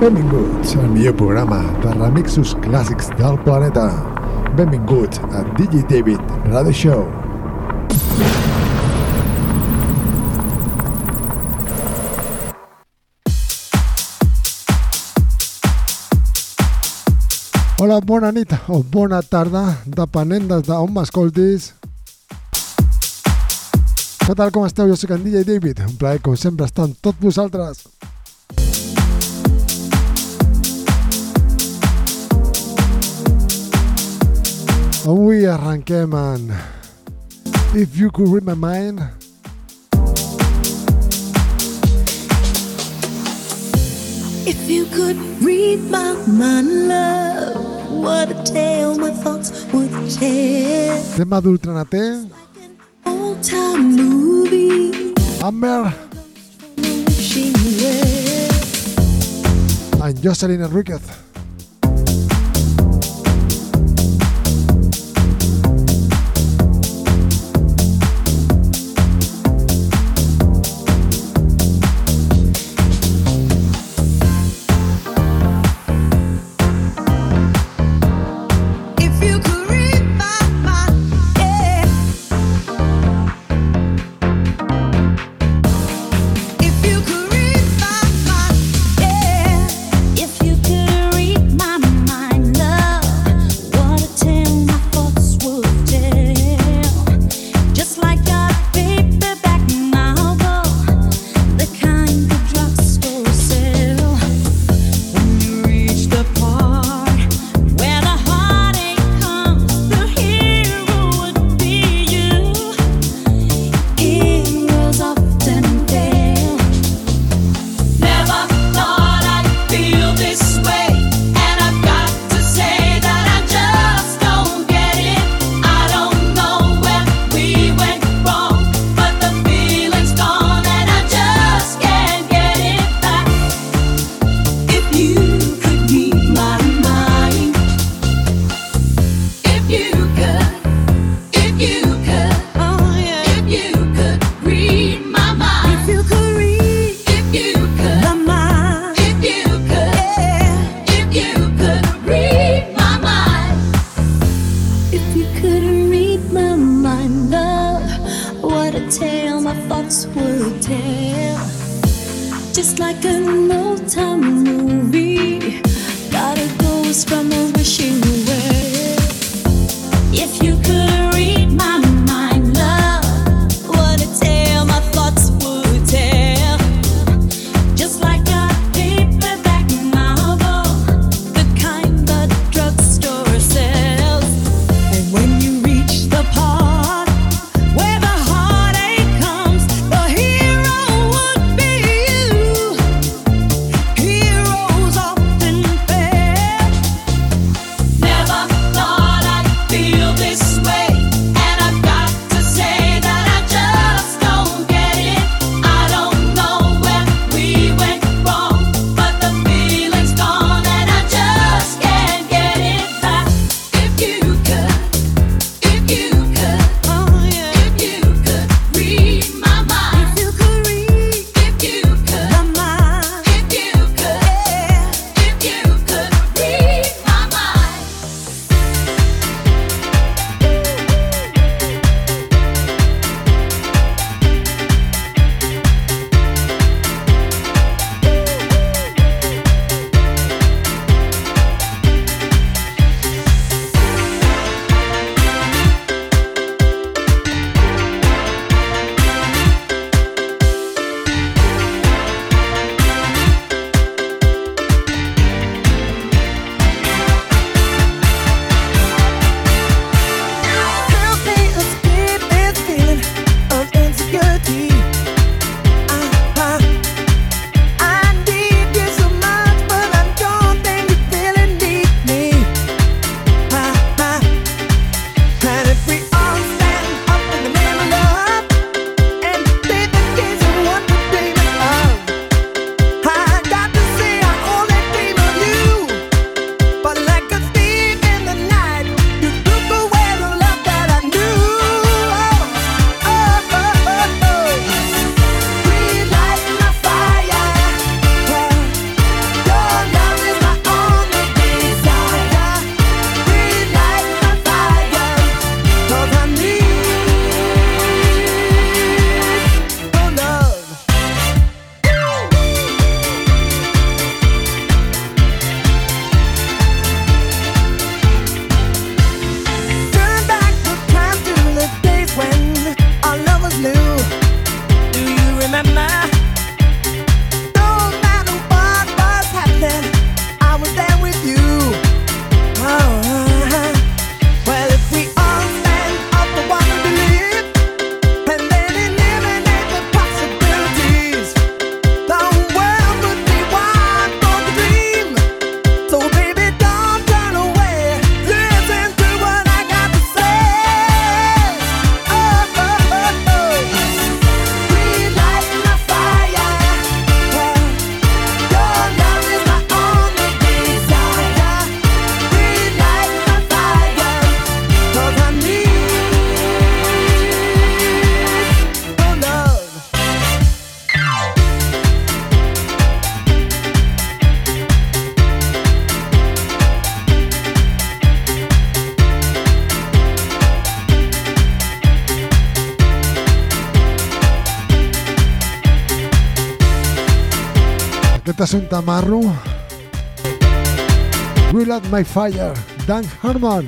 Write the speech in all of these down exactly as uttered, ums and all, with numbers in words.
Benvinguts al millor programa de remixos clàssics del planeta. Benvinguts a D J David Radio Show. Hola, bona nit o bona tarda, depenent des d'on m'escoltis. Què tal, com esteu? Jo soc en D J David, un plaer com sempre estar amb tots vosaltres. Avui arrenquem en If You Could Read My Mind. If you could read my mind, love, what a tale my thoughts would tell. Tema d'Ultranaté. Like an old-time movie. Amber. She read. En Jocelyn Enriquez. Now Aquest és un tamarro. Will at my fire, Dan Harmon.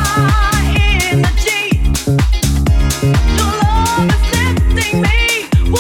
Your love is lifting me.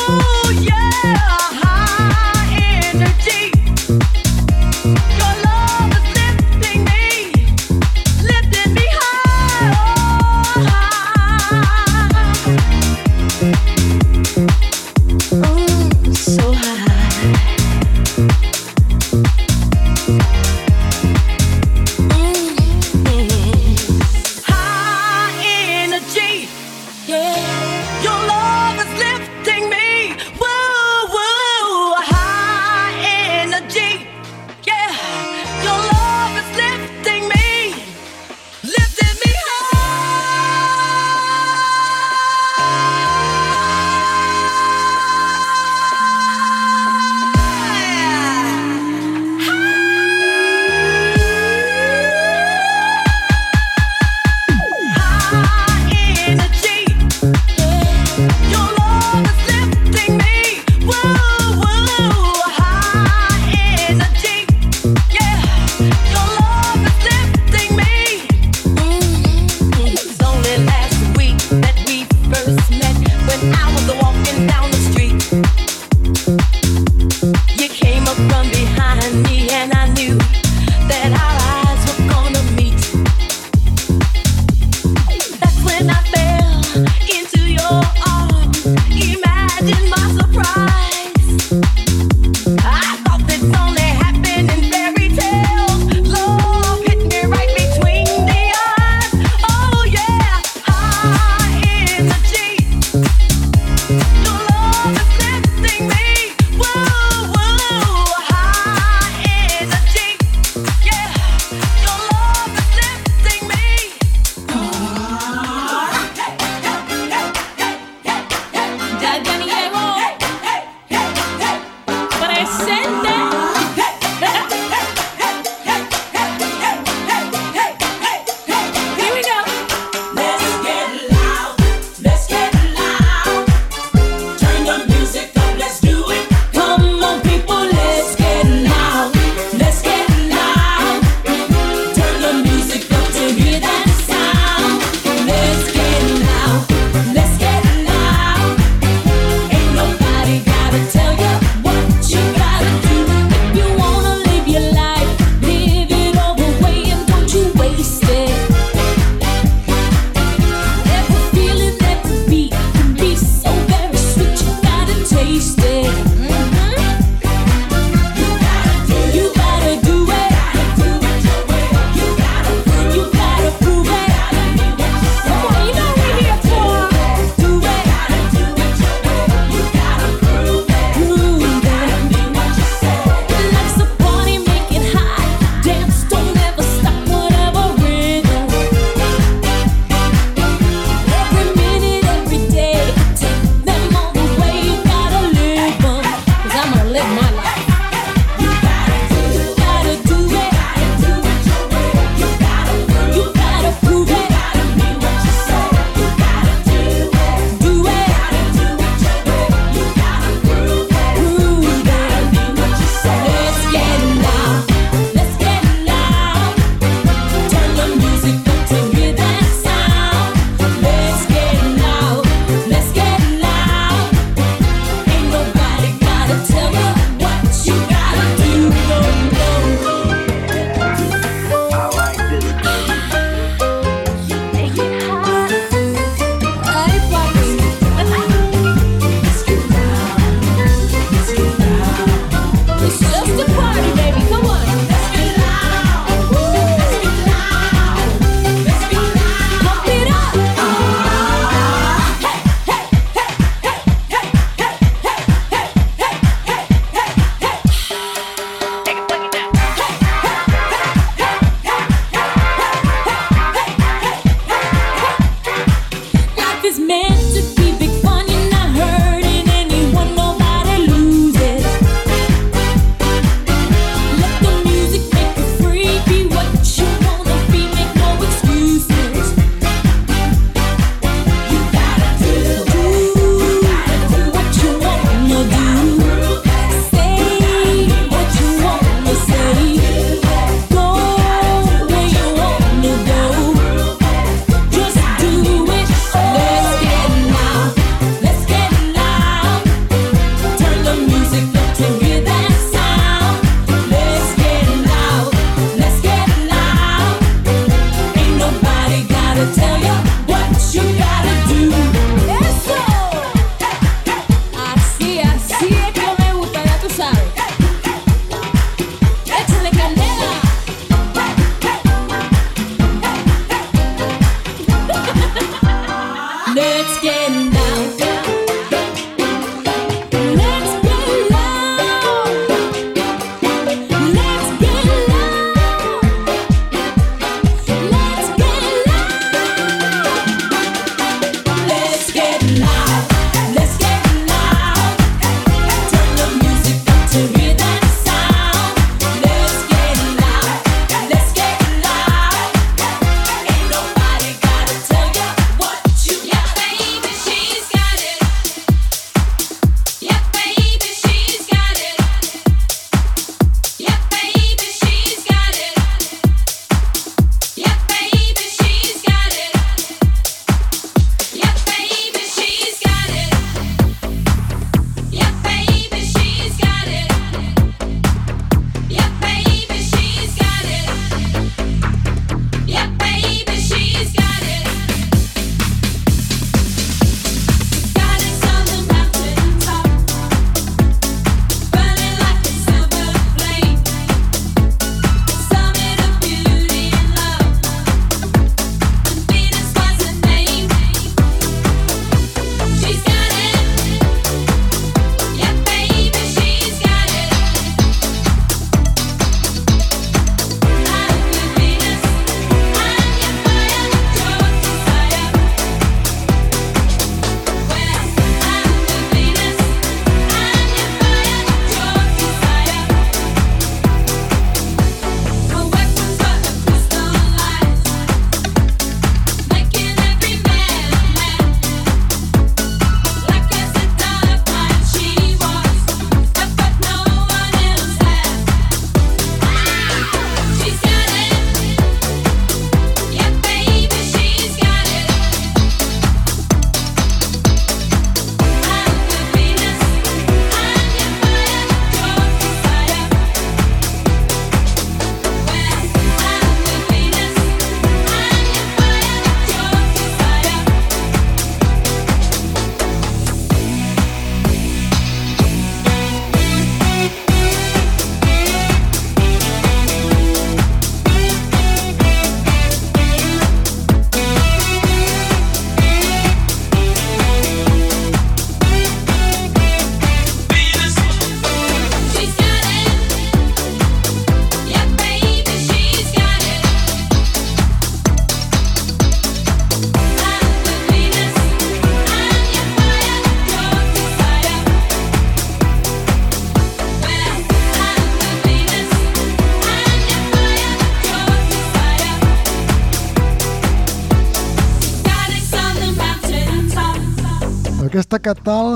Aquesta que tal?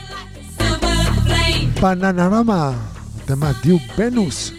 Bananarama, el tema es diu Venus.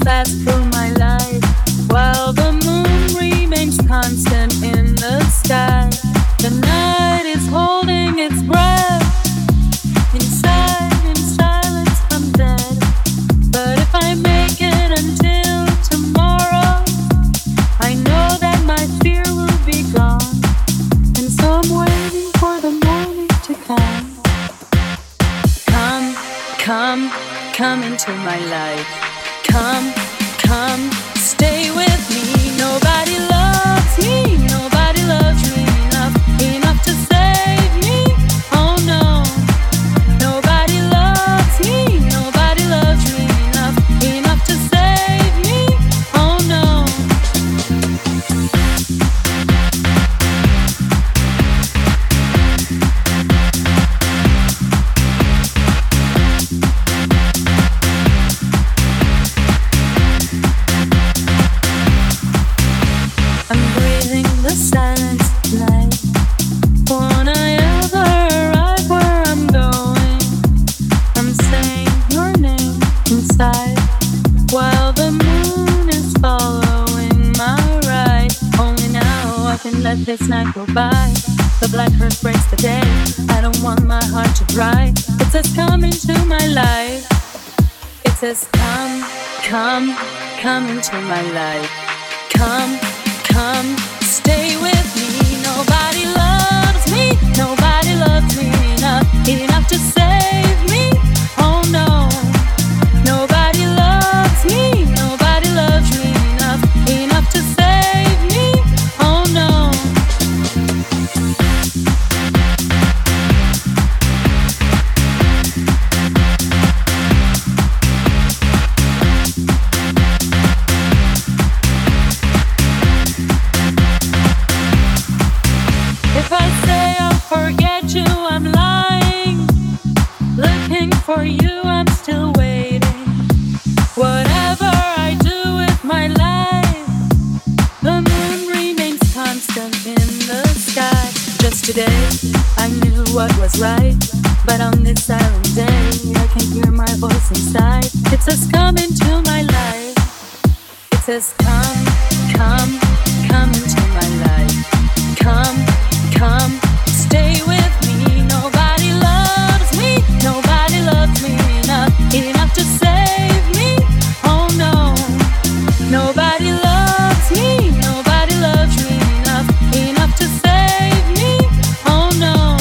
fast through my life, while the moon remains constant in the sky. The night is holding its breath. Inside, in silence, I'm dead. But if I make it until tomorrow, I know that my fear will be gone. And so I'm waiting for the morning to come. Come, come, come into my life. Come, come, stay with me. Nobody loves me, nobody loves me enough, enough to save me. Oh no. Nobody loves me, nobody loves me enough, enough to save me. Oh no. I'm breathing the silence tonight. Won't I ever arrive where I'm going? I'm saying your name inside, while the moon is following my ride. Only now I can let this night go by. The black earth breaks the day. I don't want my heart to dry. It says come into my life. It says come, come, come into my life. Come, come, stay with me. Nobody loves me, nobody loves me enough, enough to save me. Oh no. Nobody loves me, nobody loves me enough, enough to save me. Oh no. If I say I'll forget you, I'm lying. Looking for you, I'm still waiting. Whatever I do with my life, the moon remains constant in the sky. Just today, I knew what was right, but on this silent day, I can hear my voice inside. It says come into my life. It says come, come, come into my life. Come, come, stay with me. Nobody loves me, nobody loves me enough, enough to save me. Oh no. Nobody loves me, nobody loves me enough, enough to save me. Oh no.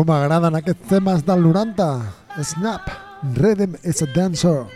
Com m'agraden aquests temes del noranta. Snap, Rhythm is a Dancer.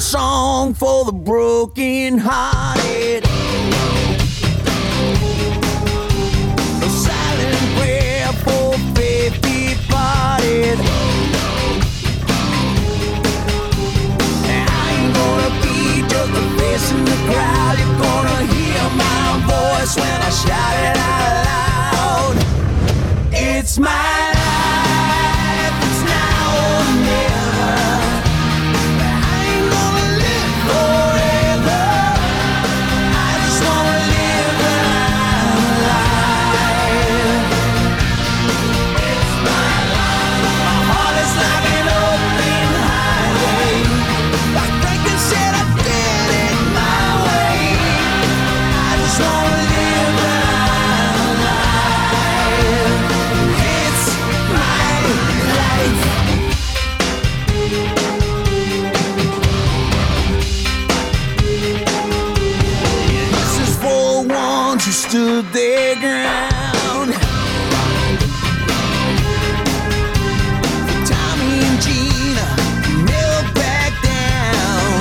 song for the broken hearted. A silent prayer for faith departed. I ain't gonna be just a face in the crowd. You're gonna hear my voice when I shout it out loud. It's my life, it's now or never. I ain't gonna live forever. I just wanna live my life. It's my life. My heart is like an open highway. Like Franklin said, I did it my way. I just wanna live my life. It's my life. This is for ones who stood their ground. For Tommy and Gina, who never back down.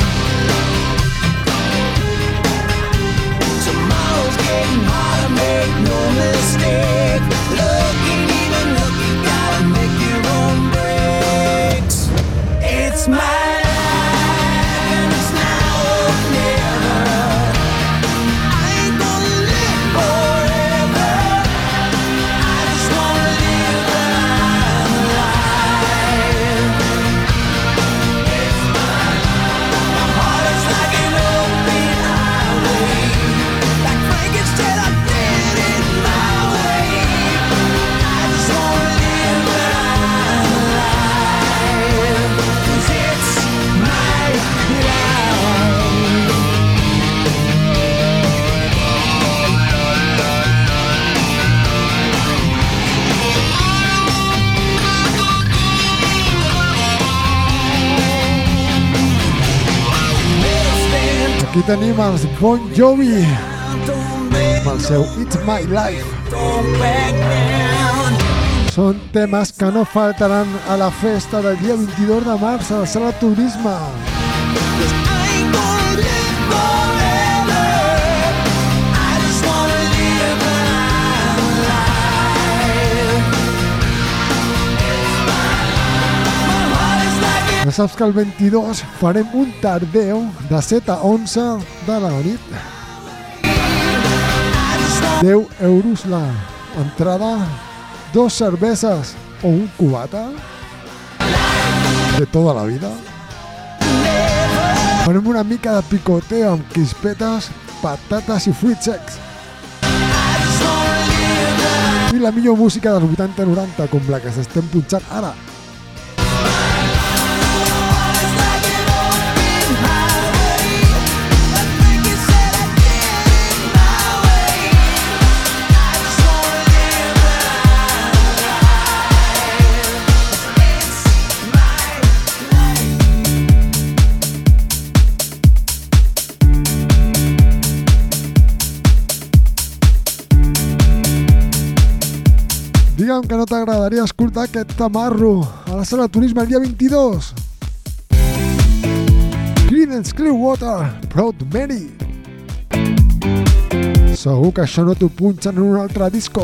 Tomorrow's getting harder, make no mistake. Look ain't even look, you gotta make your own breaks. It's my life, and it's now or never. I ain't gonna live forever. I just wanna live my life. It's my life. My heart is like an open highway. Like Frankenstein, I did it my way. I just wanna live my life. 'Cause it's my life. Aquí tenim els Bon Jovi Don't make amb el seu It's My Life. don't back down. Són temes que no faltaran a la festa del dia vint-i-dos de març a la Sala Turisme. 'Cause I ain't gonna live forever. I just wanna live my life. My heart is like an Ja saps que el vint-i-dos farem un tardeo de set a onze de la nit. deu euros la entrada, dos cerveses o un cubata de tota la vida. Farem una mica de picoteo amb crispetes, patates i fruits secs. I la millor música dels vuitanta noranta, com la que s'estem punxant ara. Digue'm que no t'agradaria escoltar aquest tamarro a la Sala Turisme el dia vint-i-dos. Creedence Clearwater, Proud Mary. Segur que això no t'ho punxen en un altre disco.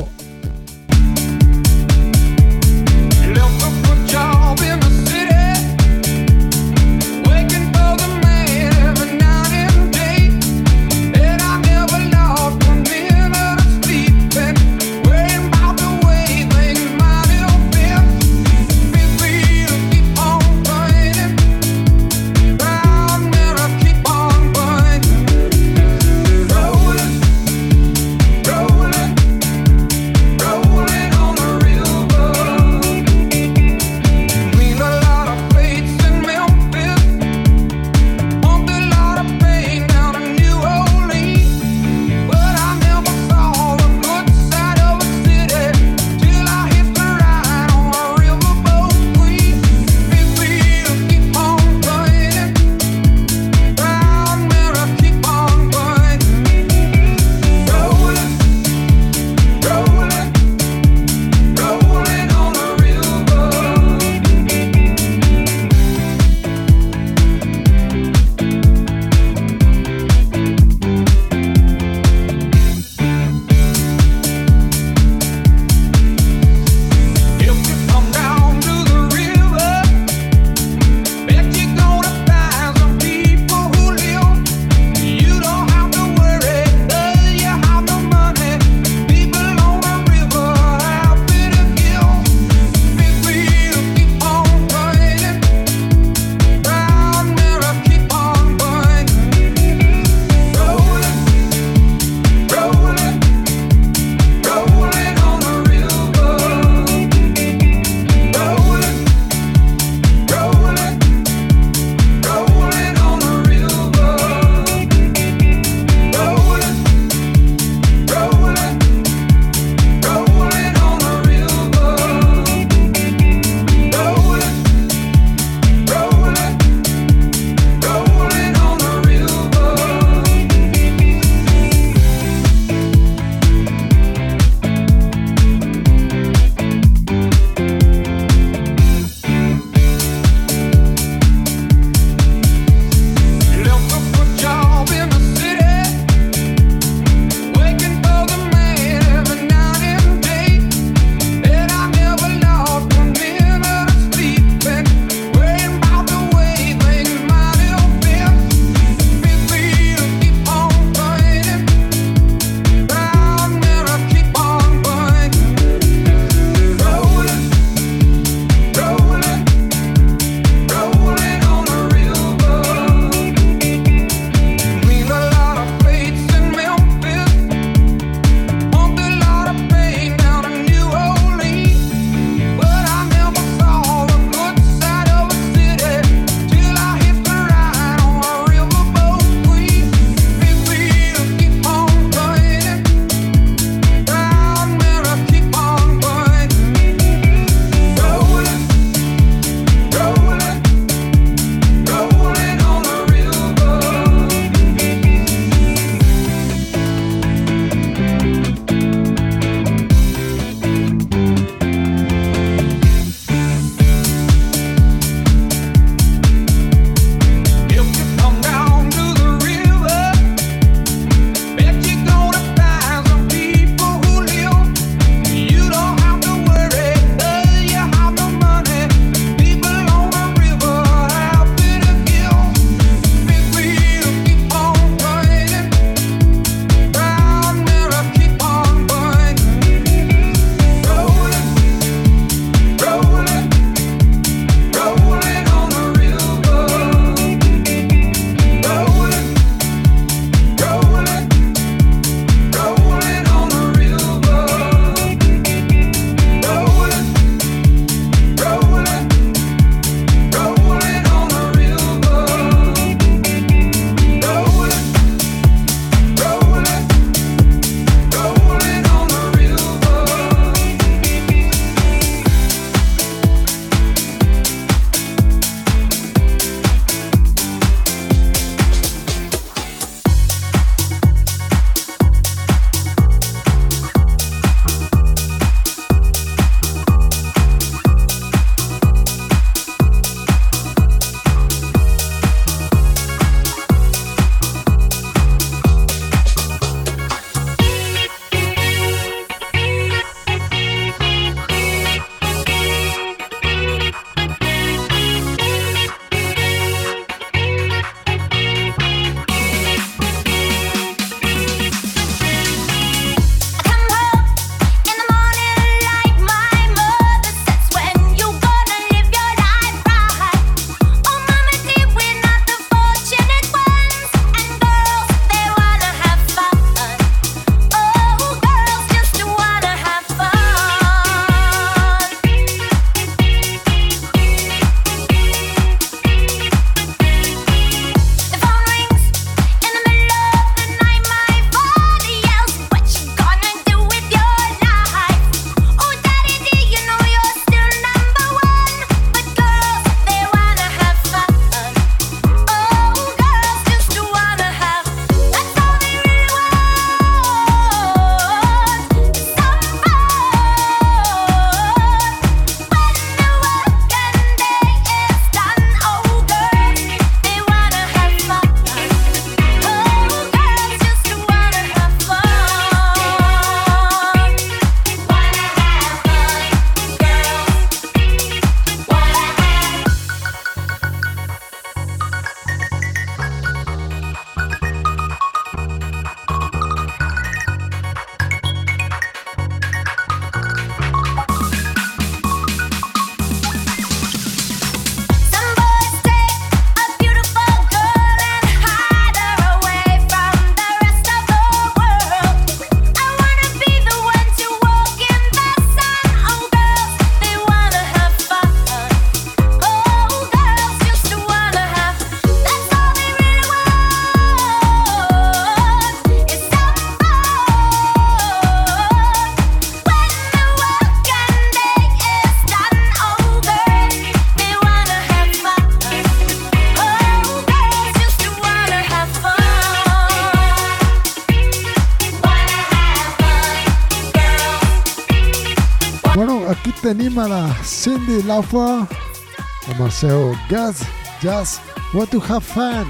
tenim a la Cyndi Lauper amb el seu Guys Just Want to Have Fun.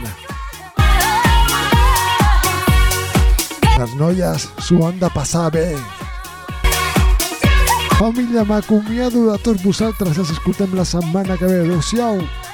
Les noies s'ho han de passar bé. Família, m'acomiado de tots vosaltres. Els escoltem la setmana que ve. Adéu-siau.